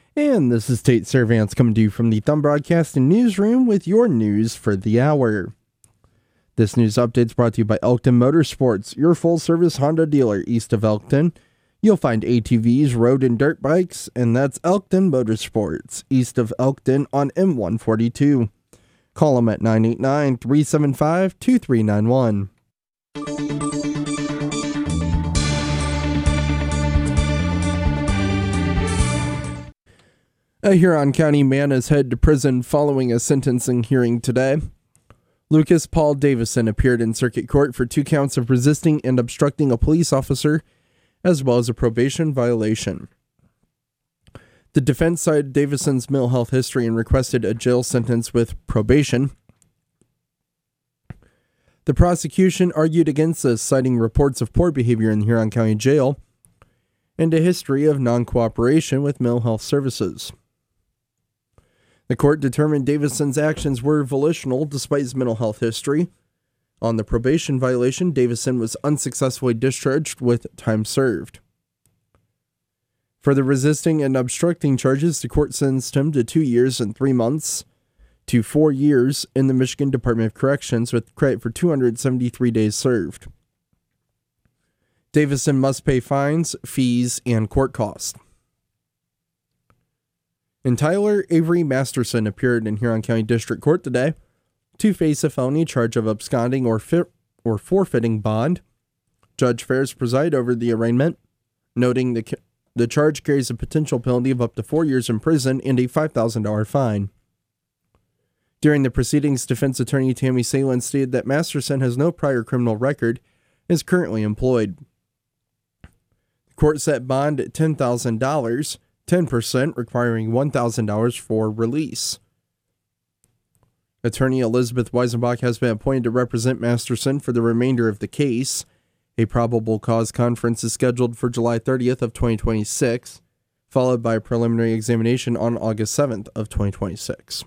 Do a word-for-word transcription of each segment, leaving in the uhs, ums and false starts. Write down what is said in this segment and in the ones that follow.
And this is Tate Servants coming to you from the Thumb Broadcasting Newsroom with your news for the hour. This news update is brought to you by Elkton Motorsports, your full-service Honda dealer east of Elkton. You'll find A T Vs, road and dirt bikes, and that's Elkton Motorsports, east of Elkton on M one forty-two. Call them at nine eight nine, three seven five, two three nine one. A Huron County man is headed to prison following a sentencing hearing today. Lucas Paul Davison appeared in circuit court for two counts of resisting and obstructing a police officer, as well as a probation violation. The defense cited Davison's mental health history and requested a jail sentence with probation. The prosecution argued against this, citing reports of poor behavior in the Huron County Jail and a history of non-cooperation with mental health services. The court determined Davison's actions were volitional despite his mental health history. On the probation violation, Davison was unsuccessfully discharged with time served. For the resisting and obstructing charges, the court sentenced him to two years and three months to four years in the Michigan Department of Corrections with credit for two hundred seventy-three days served. Davison must pay fines, fees, and court costs. And Tyler Avery Masterson appeared in Huron County District Court today to face a felony charge of absconding or fi- or forfeiting bond. Judge Ferris presided over the arraignment, noting the, the charge carries a potential penalty of up to four years in prison and a five thousand dollars fine. During the proceedings, defense attorney Tammy Salen stated that Masterson has no prior criminal record and is currently employed. The court set bond at ten thousand dollars, ten percent requiring one thousand dollars for release. Attorney Elizabeth Weisenbach has been appointed to represent Masterson for the remainder of the case. A probable cause conference is scheduled for July thirtieth of twenty twenty-six, followed by a preliminary examination on August seventh of twenty twenty-six.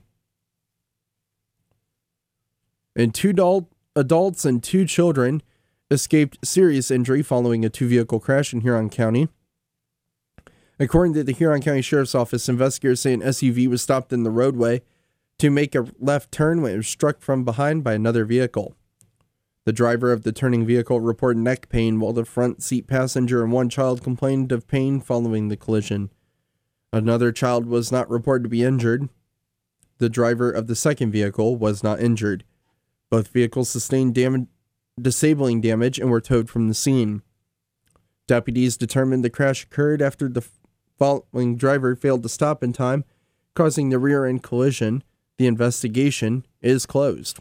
And two adult, adults and two children escaped serious injury following a two-vehicle crash in Huron County. According to the Huron County Sheriff's Office, investigators say an S U V was stopped in the roadway to make a left turn when it was struck from behind by another vehicle. The driver of the turning vehicle reported neck pain, while the front seat passenger and one child complained of pain following the collision. Another child was not reported to be injured. The driver of the second vehicle was not injured. Both vehicles sustained damage, disabling damage and were towed from the scene. Deputies determined the crash occurred after the following driver failed to stop in time, causing the rear-end collision. The investigation is closed.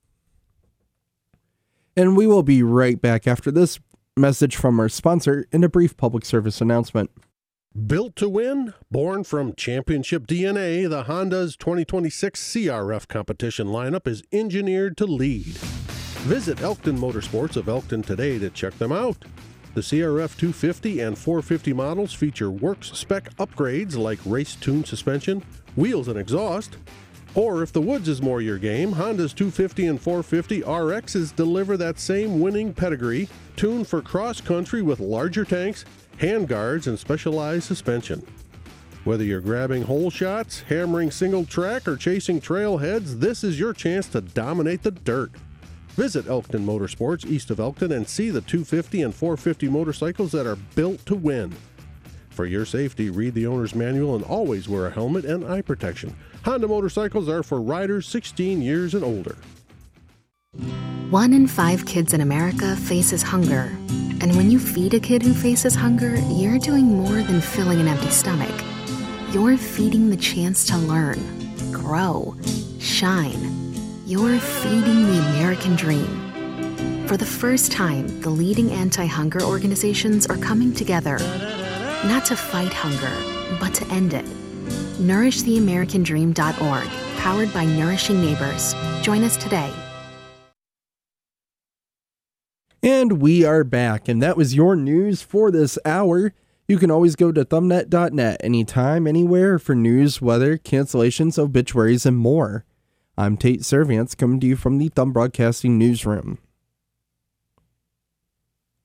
And we will be right back after this message from our sponsor and a brief public service announcement. Built to win, born from championship D N A, the Honda's twenty twenty-six C R F competition lineup is engineered to lead. Visit Elkton Motorsports of Elkton today to check them out. The C R F two fifty and four fifty models feature works spec upgrades like race-tuned suspension, wheels and exhaust. Or if the woods is more your game, Honda's two fifty and four fifty R Xs deliver that same winning pedigree, tuned for cross-country with larger tanks, handguards, and specialized suspension. Whether you're grabbing hole shots, hammering single track, or chasing trailheads, this is your chance to dominate the dirt. Visit Elkton Motorsports east of Elkton and see the two fifty and four fifty motorcycles that are built to win. For your safety, read the owner's manual and always wear a helmet and eye protection. Honda motorcycles are for riders sixteen years and older. One in five kids in America faces hunger. And when you feed a kid who faces hunger, you're doing more than filling an empty stomach. You're feeding the chance to learn, grow, shine. You're feeding the American dream. For the first time, the leading anti-hunger organizations are coming together, not to fight hunger, but to end it. nourish the american dream dot org, powered by Nourishing Neighbors. Join us today. And we are back, and that was your news for this hour. You can always go to thumbnet dot net anytime, anywhere for news, weather, cancellations, obituaries, and more. I'm Tate Servants, coming to you from the Thumb Broadcasting Newsroom.